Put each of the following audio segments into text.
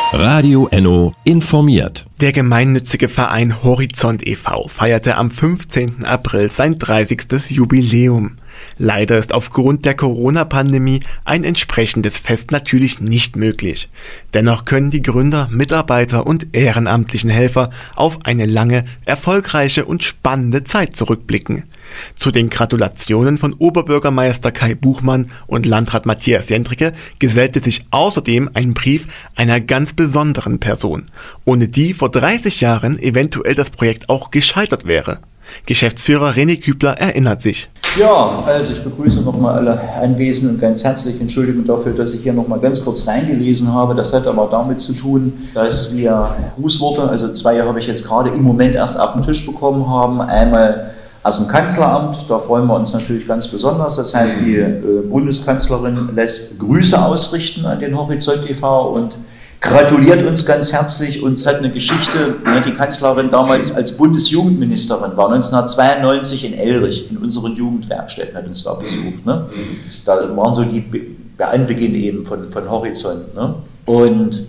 Radio Enno informiert. Der gemeinnützige Verein Horizont e.V. feierte am 15. April sein 30. Jubiläum. Leider ist aufgrund der Corona-Pandemie ein entsprechendes Fest natürlich nicht möglich. Dennoch können die Gründer, Mitarbeiter und ehrenamtlichen Helfer auf eine lange, erfolgreiche und spannende Zeit zurückblicken. Zu den Gratulationen von Oberbürgermeister Kai Buchmann und Landrat Matthias Jendricke gesellte sich außerdem ein Brief einer ganz besonderen Person, ohne die vor 30 Jahren eventuell das Projekt auch gescheitert wäre. Geschäftsführer René Kübler erinnert sich. Ja, also ich begrüße nochmal alle Anwesenden ganz herzlich. Entschuldigung dafür, dass ich hier nochmal ganz kurz reingelesen habe. Das hat aber damit zu tun, dass wir Grußworte, also 2 habe ich jetzt gerade im Moment erst auf den Tisch bekommen haben. Einmal aus dem Kanzleramt, da freuen wir uns natürlich ganz besonders. Das heißt, die Bundeskanzlerin lässt Grüße ausrichten an den Horizont e.V. und gratuliert uns ganz herzlich. Und es hat eine Geschichte, die Kanzlerin damals als Bundesjugendministerin war 1992 in Elrich, in unseren Jugendwerkstätten, hat uns da besucht. Ne? Da waren so der Anbeginn eben von Horizont. Ne? Und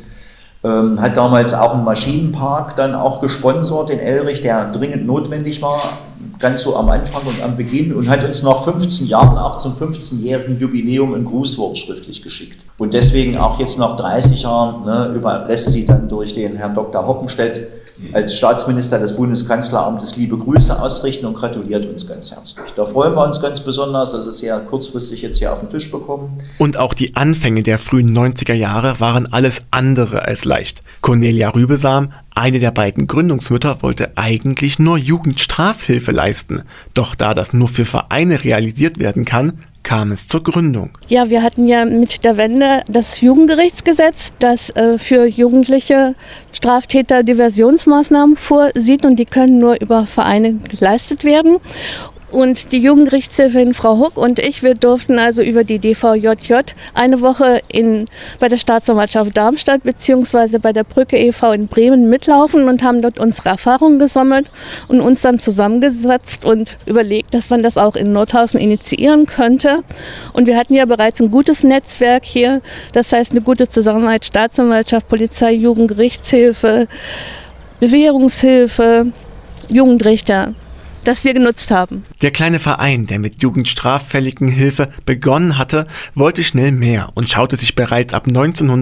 hat damals auch einen Maschinenpark dann auch gesponsert in Elrich, der dringend notwendig war, ganz so am Anfang und am Beginn, und hat uns nach 15 Jahren, auch zum 15-jährigen Jubiläum, ein Grußwort schriftlich geschickt. Und deswegen auch jetzt nach 30 Jahren überlässt sie dann durch den Herrn Dr. Hoppenstedt als Staatsminister des Bundeskanzleramtes liebe Grüße ausrichten und gratuliert uns ganz herzlich. Da freuen wir uns ganz besonders, dass es sehr kurzfristig jetzt hier auf den Tisch bekommen. Und auch die Anfänge der frühen 90er Jahre waren alles andere als leicht. Cornelia Rübesam, eine der beiden Gründungsmütter, wollte eigentlich nur Jugendstrafhilfe leisten. Doch da das nur für Vereine realisiert werden kann, kam es zur Gründung. Ja, wir hatten ja mit der Wende das Jugendgerichtsgesetz, das für Jugendliche Straftäter Diversionsmaßnahmen vorsieht, und die können nur über Vereine geleistet werden. Und die Jugendgerichtshilfin Frau Huck und ich, wir durften also über die DVJJ eine Woche bei der Staatsanwaltschaft Darmstadt bzw. bei der Brücke e.V. in Bremen mitlaufen und haben dort unsere Erfahrungen gesammelt und uns dann zusammengesetzt und überlegt, dass man das auch in Nordhausen initiieren könnte. Und wir hatten ja bereits ein gutes Netzwerk hier, das heißt eine gute Zusammenarbeit Staatsanwaltschaft, Polizei, Jugendgerichtshilfe, Bewährungshilfe, Jugendrichter, das wir genutzt haben. Der kleine Verein, der mit jugendstraffälligen Hilfe begonnen hatte, wollte schnell mehr und schaute sich bereits ab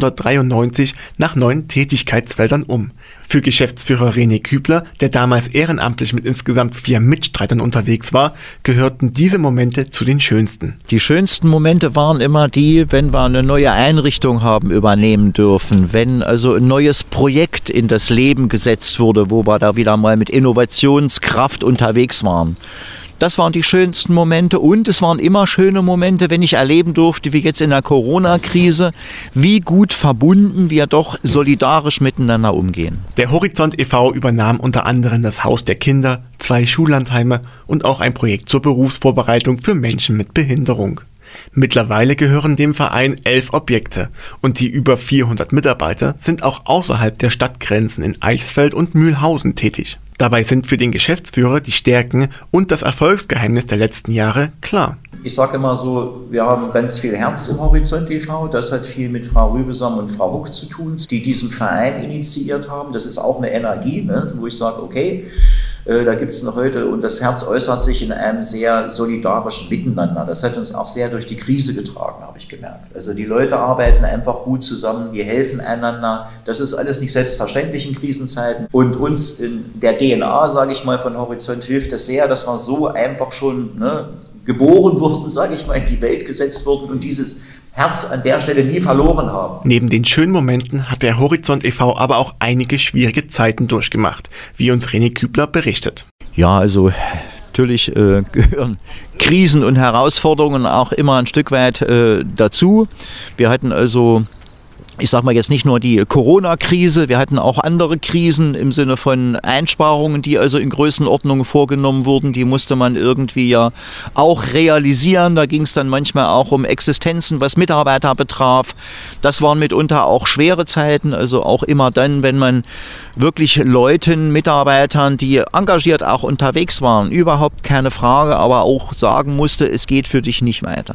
1993 nach neuen Tätigkeitsfeldern um. Für Geschäftsführer René Kübler, der damals ehrenamtlich mit insgesamt 4 Mitstreitern unterwegs war, gehörten diese Momente zu den schönsten. Die schönsten Momente waren immer die, wenn wir eine neue Einrichtung haben übernehmen dürfen, wenn also ein neues Projekt in das Leben gesetzt wurde, wo wir da wieder mal mit Innovationskraft unterwegs waren. Das waren die schönsten Momente, und es waren immer schöne Momente, wenn ich erleben durfte, wie jetzt in der Corona-Krise, wie gut verbunden wir doch solidarisch miteinander umgehen. Der Horizont e.V. übernahm unter anderem das Haus der Kinder, 2 Schullandheime und auch ein Projekt zur Berufsvorbereitung für Menschen mit Behinderung. Mittlerweile gehören dem Verein 11 Objekte, und die über 400 Mitarbeiter sind auch außerhalb der Stadtgrenzen in Eichsfeld und Mühlhausen tätig. Dabei sind für den Geschäftsführer die Stärken und das Erfolgsgeheimnis der letzten Jahre klar. Ich sage immer so, wir haben ganz viel Herz im Horizont e.V. Das hat viel mit Frau Rübesam und Frau Huck zu tun, die diesen Verein initiiert haben. Das ist auch eine Energie, wo ich sage, okay, da gibt es noch heute, und das Herz äußert sich in einem sehr solidarischen Miteinander. Das hat uns auch sehr durch die Krise getragen, habe ich gemerkt. Also die Leute arbeiten einfach gut zusammen, die helfen einander. Das ist alles nicht selbstverständlich in Krisenzeiten. Und uns in der DNA, sage ich mal, von Horizont hilft es sehr, dass wir so einfach schon geboren wurden, sage ich mal, in die Welt gesetzt wurden und dieses Herz an der Stelle nie verloren haben. Neben den schönen Momenten hat der Horizont e.V. aber auch einige schwierige Zeiten durchgemacht, wie uns René Kübler berichtet. Ja, also natürlich gehören Krisen und Herausforderungen auch immer ein Stück weit dazu. Wir hatten also, ich sag mal jetzt nicht nur die Corona-Krise, wir hatten auch andere Krisen im Sinne von Einsparungen, die also in Größenordnungen vorgenommen wurden. Die musste man irgendwie ja auch realisieren. Da ging es dann manchmal auch um Existenzen, was Mitarbeiter betraf. Das waren mitunter auch schwere Zeiten, also auch immer dann, wenn man wirklich Leuten, Mitarbeitern, die engagiert auch unterwegs waren, überhaupt keine Frage, aber auch sagen musste, es geht für dich nicht weiter.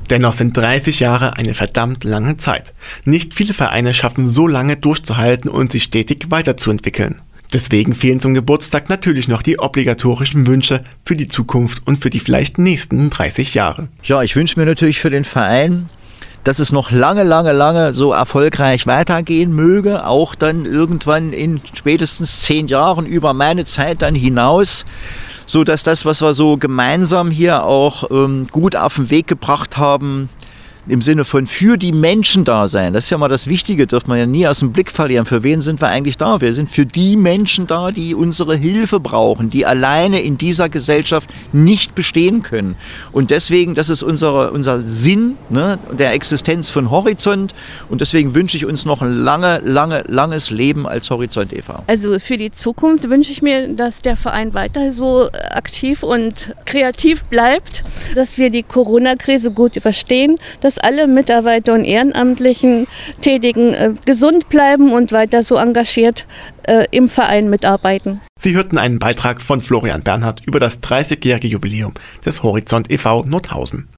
Dennoch sind 30 Jahre eine verdammt lange Zeit. Nicht viele Vereine schaffen so lange durchzuhalten und sich stetig weiterzuentwickeln. Deswegen fehlen zum Geburtstag natürlich noch die obligatorischen Wünsche für die Zukunft und für die vielleicht nächsten 30 Jahre. Ja, ich wünsche mir natürlich für den Verein, dass es noch lange so erfolgreich weitergehen möge, auch dann irgendwann in spätestens 10 Jahren über meine Zeit dann hinaus, so dass das, was wir so gemeinsam hier auch gut auf den Weg gebracht haben, im Sinne von für die Menschen da sein. Das ist ja mal das Wichtige, dürfen wir ja nie aus dem Blick verlieren. Für wen sind wir eigentlich da? Wir sind für die Menschen da, die unsere Hilfe brauchen, die alleine in dieser Gesellschaft nicht bestehen können. Und deswegen, das ist unser Sinn, ne, der Existenz von Horizont. Und deswegen wünsche ich uns noch ein langes Leben als Horizont e.V. Also für die Zukunft wünsche ich mir, dass der Verein weiter so aktiv und kreativ bleibt, dass wir die Corona-Krise gut überstehen, dass alle Mitarbeiter und ehrenamtlichen Tätigen gesund bleiben und weiter so engagiert im Verein mitarbeiten. Sie hörten einen Beitrag von Florian Bernhard über das 30-jährige Jubiläum des Horizont e.V. Nordhausen.